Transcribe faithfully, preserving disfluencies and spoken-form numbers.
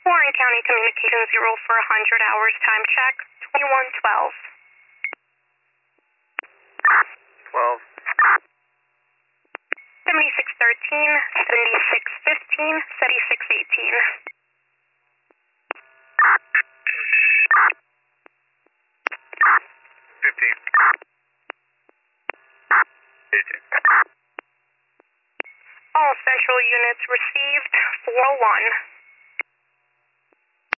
Warren County Communication Zero for one hundred hours time check, twenty-one twelve. twelve. seventy-six thirteen, seventy-six fifteen, seventy-six eighteen. fifteen. eighteen. All central units received, four oh one.